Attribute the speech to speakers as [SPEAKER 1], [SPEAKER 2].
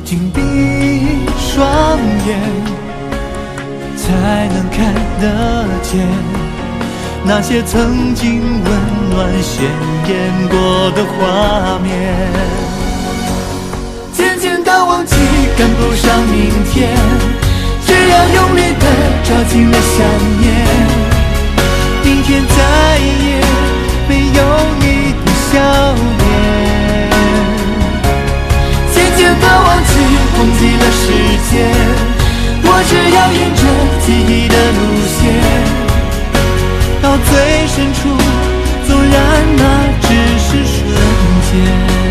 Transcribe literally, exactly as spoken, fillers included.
[SPEAKER 1] 紧闭双眼，才能看得见那些曾经温暖鲜艳过的画面。渐渐的忘记赶不上明天，只要用力的抓紧了想念，明天再也没有你的笑脸。渐渐的忘记忘记了时间，我只要沿着记忆的路线，到最深处，纵然那只是瞬间。